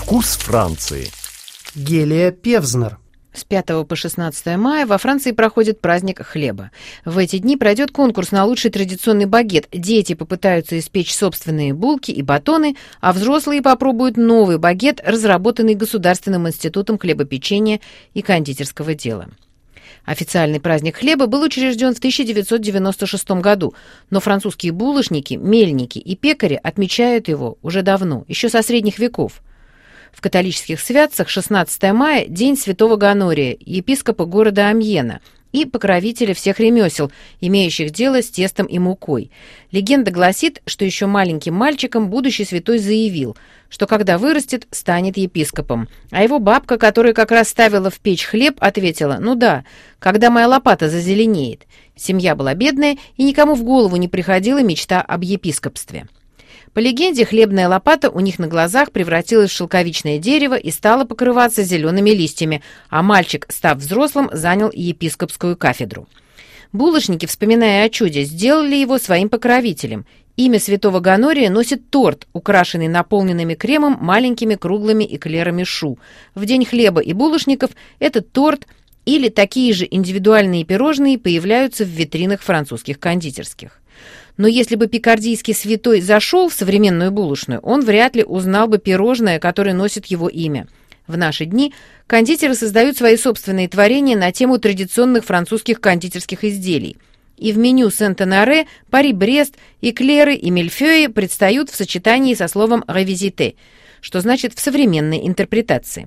Вкус Франции. Гелия Певзнер. С 5 по 16 мая во Франции проходит праздник хлеба. В эти дни пройдет конкурс на лучший традиционный багет. Дети попытаются испечь собственные булки и батоны, а взрослые попробуют новый багет, разработанный Государственным институтом хлебопечения и кондитерского дела. Официальный праздник хлеба был учрежден в 1996 году, но французские булочники, мельники и пекари отмечают его уже давно, еще со средних веков. В католических святцах 16 мая – день святого Гонория, епископа города Амьена и покровителя всех ремесел, имеющих дело с тестом и мукой. Легенда гласит, что еще маленьким мальчиком будущий святой заявил, что когда вырастет, станет епископом. А его бабка, которая как раз ставила в печь хлеб, ответила: «Ну да, когда моя лопата зазеленеет». Семья была бедная, и никому в голову не приходила мечта об епископстве. По легенде, хлебная лопата у них на глазах превратилась в шелковичное дерево и стала покрываться зелеными листьями, а мальчик, став взрослым, занял епископскую кафедру. Булочники, вспоминая о чуде, сделали его своим покровителем. Имя святого Гонория носит торт, украшенный наполненными кремом маленькими круглыми эклерами шу. В день хлеба и булочников этот торт или такие же индивидуальные пирожные появляются в витринах французских кондитерских. Но если бы пикардийский святой зашел в современную булочную, он вряд ли узнал бы пирожное, которое носит его имя. В наши дни кондитеры создают свои собственные творения на тему традиционных французских кондитерских изделий. И в меню Сент-Оноре, Пари-Брест, эклеры и мильфёи предстают в сочетании со словом «ревизите», что значит «в современной интерпретации».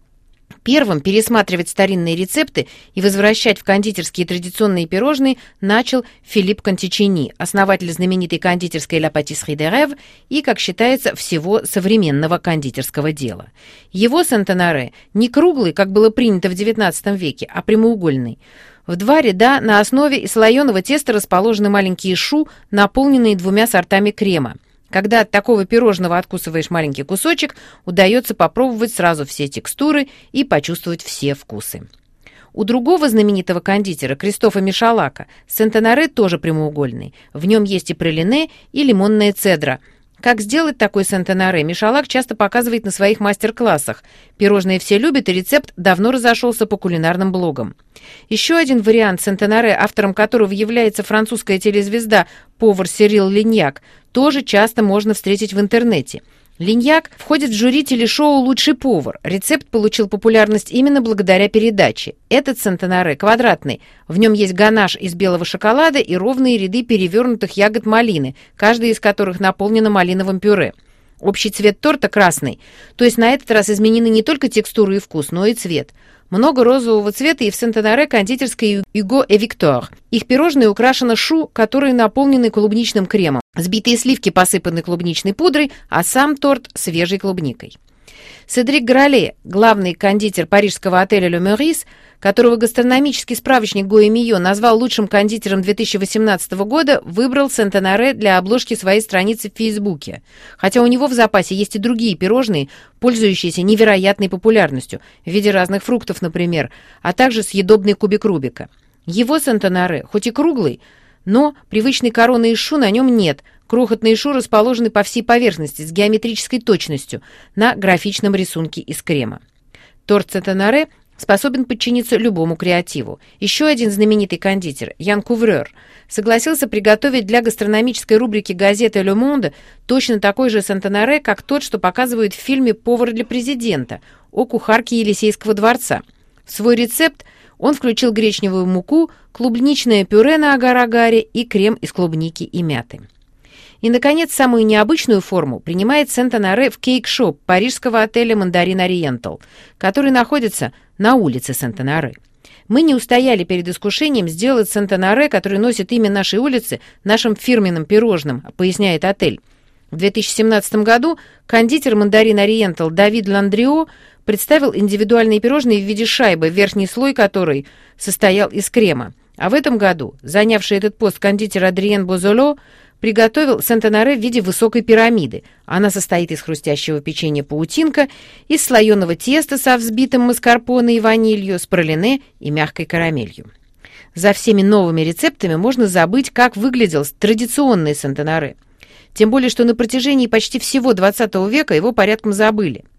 Первым пересматривать старинные рецепты и возвращать в кондитерские традиционные пирожные начал Филипп Контичини, основатель знаменитой кондитерской «La Pâtisserie de Rêve» и, как считается, всего современного кондитерского дела. Его Сент-Оноре не круглый, как было принято в XIX веке, а прямоугольный. В 2 ряда на основе из слоеного теста расположены маленькие шу, наполненные 2 сортами крема. Когда от такого пирожного откусываешь маленький кусочек, удается попробовать сразу все текстуры и почувствовать все вкусы. У другого знаменитого кондитера, Кристофа Мишалака, Сент-Оноре тоже прямоугольный. В нем есть и пралине, и лимонная цедра. Как сделать такой Сент-Оноре, Мишалак часто показывает на своих мастер-классах. Пирожные все любят, и рецепт давно разошелся по кулинарным блогам. Еще один вариант Сент-Оноре, автором которого является французская телезвезда повар Сирил Линьяк, тоже часто можно встретить в интернете. Линьяк входит в жюри телешоу «Лучший повар». Рецепт получил популярность именно благодаря передаче. Этот Сент-Оноре квадратный. В нем есть ганаш из белого шоколада и ровные ряды перевернутых ягод малины, каждая из которых наполнена малиновым пюре. Общий цвет торта красный, то есть на этот раз изменены не только текстура и вкус, но и цвет. Много розового цвета и в Сент-Оноре кондитерской Hugo et Victor. Их пирожные украшены шу, которые наполнены клубничным кремом. Сбитые сливки посыпаны клубничной пудрой, а сам торт свежей клубникой. Седрик Грале, главный кондитер парижского отеля «Le Meurice», которого гастрономический справочник Гойе-Мийо назвал лучшим кондитером 2018 года, выбрал Сент-Оноре для обложки своей страницы в Фейсбуке. Хотя у него в запасе есть и другие пирожные, пользующиеся невероятной популярностью, в виде разных фруктов, например, а также съедобный кубик Рубика. Его Сент-Оноре, хоть и круглый, но привычной короны из шу на нем нет. Крохотные шу расположены по всей поверхности с геометрической точностью на графичном рисунке из крема. Торт Сент-Оноре способен подчиниться любому креативу. Еще один знаменитый кондитер, Ян Куврер, согласился приготовить для гастрономической рубрики газеты «Le Monde» точно такой же Сент-Оноре, как тот, что показывают в фильме «Повар для президента» о кухарке Елисейского дворца. В свой рецепт он включил гречневую муку, клубничное пюре на агар-агаре и крем из клубники и мяты. И, наконец, самую необычную форму принимает Сент-Оноре в кейк-шоп парижского отеля «Мандарин Ориентал», который находится на улице Сент-Оноре. Мы не устояли перед искушением сделать Сент-Оноре, который носит имя нашей улицы, нашим фирменным пирожным, поясняет отель. В 2017 году кондитер «Мандарин Ориентал» Давид Ландрио представил индивидуальные пирожные в виде шайбы, верхний слой которой состоял из крема. А в этом году занявший этот пост кондитер Адриен Бозоло приготовил Сент-Оноре в виде высокой пирамиды. Она состоит из хрустящего печенья паутинка, из слоеного теста со взбитым маскарпоне и ванилью, с пралине и мягкой карамелью. За всеми новыми рецептами можно забыть, как выглядел традиционный Сент-Оноре. Тем более, что на протяжении почти всего XX века его порядком забыли.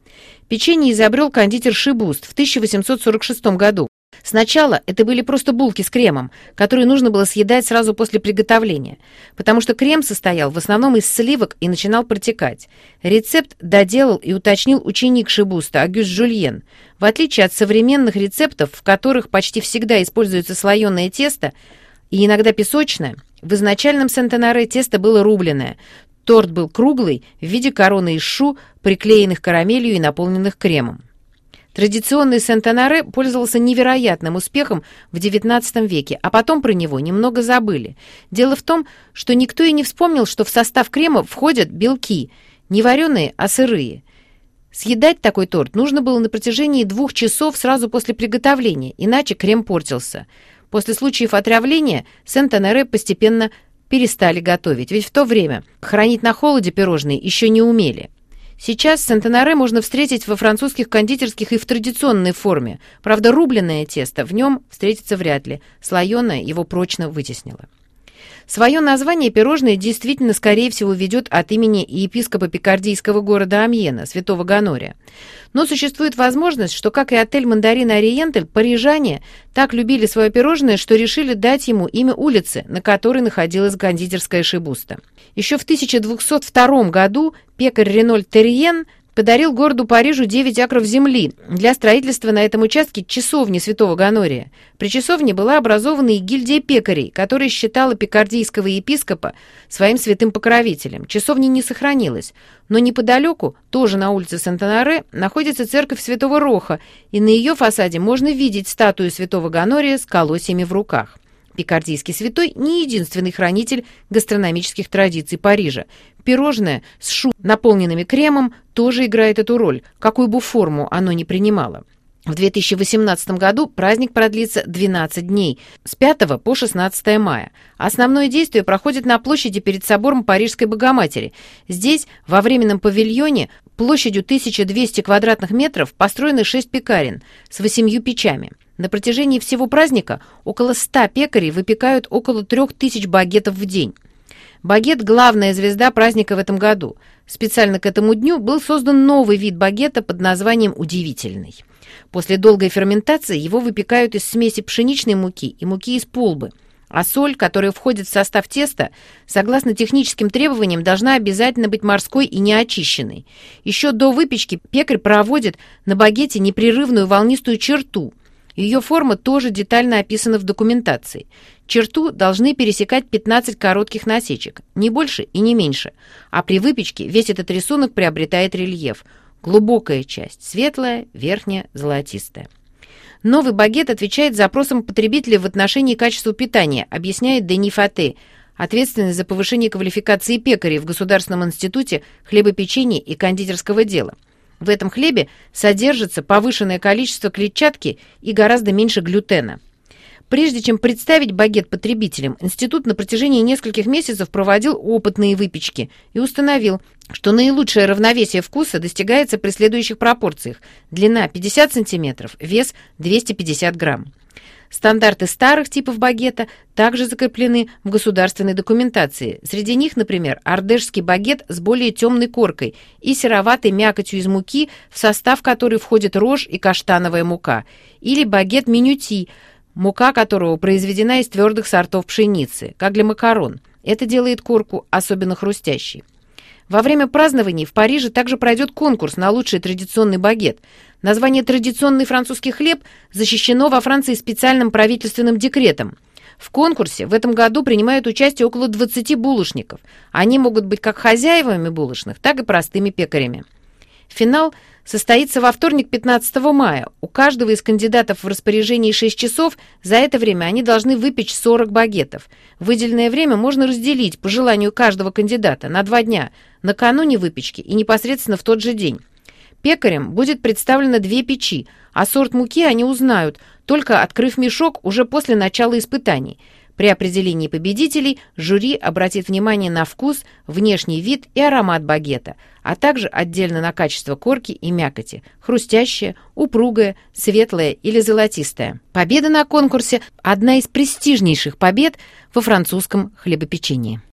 Печенье изобрел кондитер Шибуст в 1846 году. Сначала это были просто булки с кремом, которые нужно было съедать сразу после приготовления, потому что крем состоял в основном из сливок и начинал протекать. Рецепт доделал и уточнил ученик Шибуста Агюст Жульен. В отличие от современных рецептов, в которых почти всегда используется слоеное тесто и иногда песочное, в изначальном Сент-Оноре тесто было рубленое. Торт был круглый, в виде короны из шу, приклеенных карамелью и наполненных кремом. Традиционный Сент-Оноре пользовался невероятным успехом в XIX веке, а потом про него немного забыли. Дело в том, что никто и не вспомнил, что в состав крема входят белки, не вареные, а сырые. Съедать такой торт нужно было на протяжении 2 часов сразу после приготовления, иначе крем портился. После случаев отравления Сент-Оноре постепенно перестали готовить, ведь в то время хранить на холоде пирожные еще не умели. Сейчас Сент-Оноре можно встретить во французских кондитерских и в традиционной форме. Правда, рубленое тесто в нем встретится вряд ли. Слоеное его прочно вытеснило. Свое название пирожное действительно, скорее всего, ведет от имени епископа пикардийского города Амьена, святого Гонория. Но существует возможность, что, как и отель «Мандарин Ориенталь», парижане так любили свое пирожное, что решили дать ему имя улицы, на которой находилась кондитерская Шибуста. Еще в 1202 году пекарь Ренольд Терриен подарил городу Парижу 9 акров земли для строительства на этом участке часовни святого Гонория. При часовне была образована и гильдия пекарей, которая считала пикардийского епископа своим святым покровителем. Часовня не сохранилась, но неподалеку, тоже на улице Сент-Оноре, находится церковь святого Роха, и на ее фасаде можно видеть статую святого Гонория с колосьями в руках. Пикардийский святой не единственный хранитель гастрономических традиций Парижа. Пирожное с шу, наполненными кремом, тоже играет эту роль, какую бы форму оно ни принимало. В 2018 году праздник продлится 12 дней, с 5 по 16 мая. Основное действие проходит на площади перед собором Парижской Богоматери. Здесь, во временном павильоне, площадью 1200 квадратных метров, построены 6 пекарен с 8 печами. На протяжении всего праздника около 100 пекарей выпекают около 3000 багетов в день. Багет – главная звезда праздника в этом году. Специально к этому дню был создан новый вид багета под названием «Удивительный». После долгой ферментации его выпекают из смеси пшеничной муки и муки из полбы. А соль, которая входит в состав теста, согласно техническим требованиям, должна обязательно быть морской и неочищенной. Еще до выпечки пекарь проводит на багете непрерывную волнистую черту. Ее форма тоже детально описана в документации. Черту должны пересекать 15 коротких насечек, не больше и не меньше. А при выпечке весь этот рисунок приобретает рельеф. Глубокая часть светлая, верхняя золотистая. Новый багет отвечает запросам потребителей в отношении качества питания, объясняет Дени Фате, ответственный за повышение квалификации пекарей в Государственном институте хлебопечения и кондитерского дела. В этом хлебе содержится повышенное количество клетчатки и гораздо меньше глютена. Прежде чем представить багет потребителям, институт на протяжении нескольких месяцев проводил опытные выпечки и установил, что наилучшее равновесие вкуса достигается при следующих пропорциях: длина 50 см, вес 250 грамм. Стандарты старых типов багета также закреплены в государственной документации. Среди них, например, ардешский багет с более темной коркой и сероватой мякотью из муки, в состав которой входит рожь и каштановая мука, или багет минюти, мука которого произведена из твердых сортов пшеницы, как для макарон. Это делает корку особенно хрустящей. Во время празднований в Париже также пройдет конкурс на лучший традиционный багет. Название «Традиционный французский хлеб» защищено во Франции специальным правительственным декретом. В конкурсе в этом году принимают участие около 20 булочников. Они могут быть как хозяевами булочных, так и простыми пекарями. Финал состоится во вторник, 15 мая. У каждого из кандидатов в распоряжении 6 часов. За это время они должны выпечь 40 багетов. Выделенное время можно разделить по желанию каждого кандидата на 2 дня, накануне выпечки и непосредственно в тот же день. Пекарям будет представлено 2 печи, а сорт муки они узнают, только открыв мешок уже после начала испытаний. При определении победителей жюри обратит внимание на вкус, внешний вид и аромат багета, а также отдельно на качество корки и мякоти – хрустящая, упругая, светлая или золотистая. Победа на конкурсе – одна из престижнейших побед во французском хлебопечении.